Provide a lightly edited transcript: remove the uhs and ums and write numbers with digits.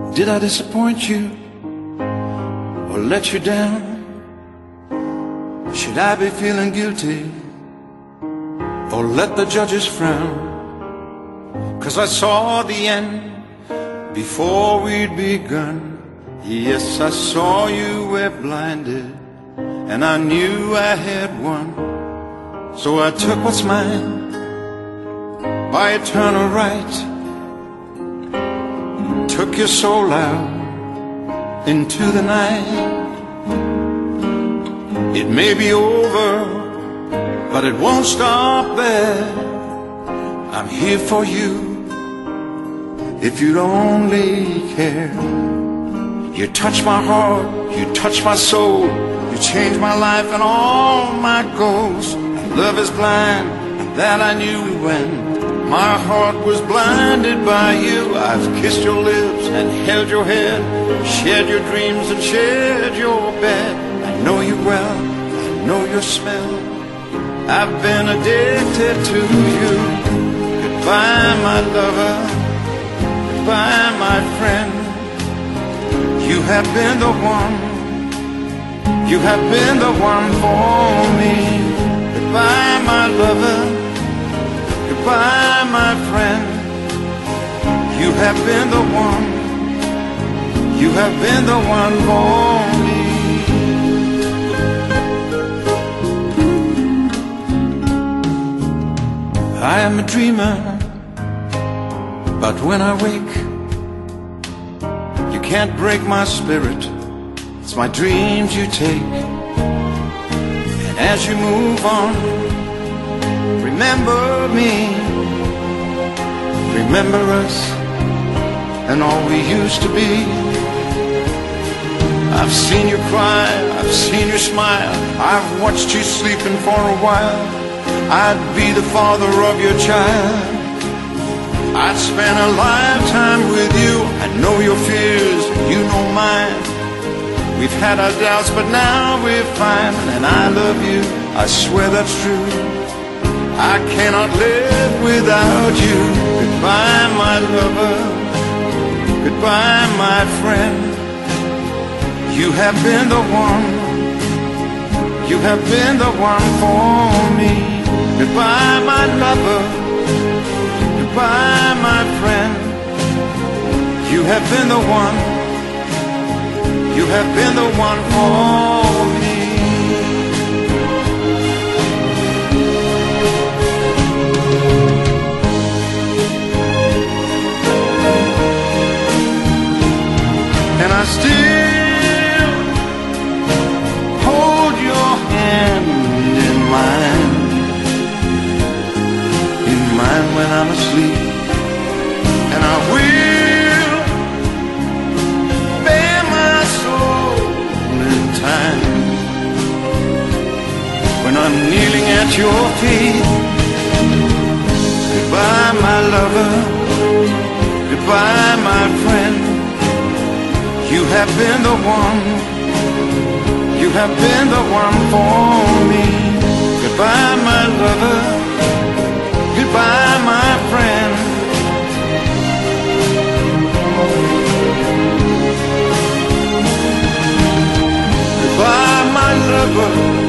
Did I disappoint you or let you down? Should I be feeling guilty or let the judges frown? 'Cause I saw the end before we'd begun. Yes, I saw you were blinded, and I knew I had won. So I took what's mine by eternal right, took your soul out into the night. It may be over, but it won't stop there. I'm here for you if you'd only care. You touch my heart, you touch my soul, you change my life and all my goals. Love is blind, and that I knew when my heart was blinded by you. I've kissed your lips and held your head, shared your dreams and shared your bed. I know you well, I know your smell, I've been addicted to you. Goodbye, my lover, goodbye, my friend. You have been the one, you have been the one for me. Goodbye, my lover, goodbye, my friend. You have been the one, you have been the one for me. I am a dreamer, but when I wake, you can't break my spirit. It's my dreams you take. And as you move on, remember me, remember us and all we used to be. I've seen you cry, I've seen you smile, I've watched you sleeping for a while. I'd be the father of your child, I'd spend a lifetime with you. I know your fears, you know mine. We've had our doubts, but now we're fine. And I love you, I swear that's true. I cannot live without you. Goodbye, my lover, goodbye, my friend. You have been the one, you have been the one for me. Goodbye, my lover, goodbye, my friend. You have been the one, you have been the one for me. And I still hold your hand in mine, when I'm asleep. And I will bear my soul in time when I'm kneeling at your feet. Goodbye, my lover, goodbye, my friend. You have been the one, you have been the one for me. Goodbye, my lover, goodbye, my friend. Goodbye, my lover,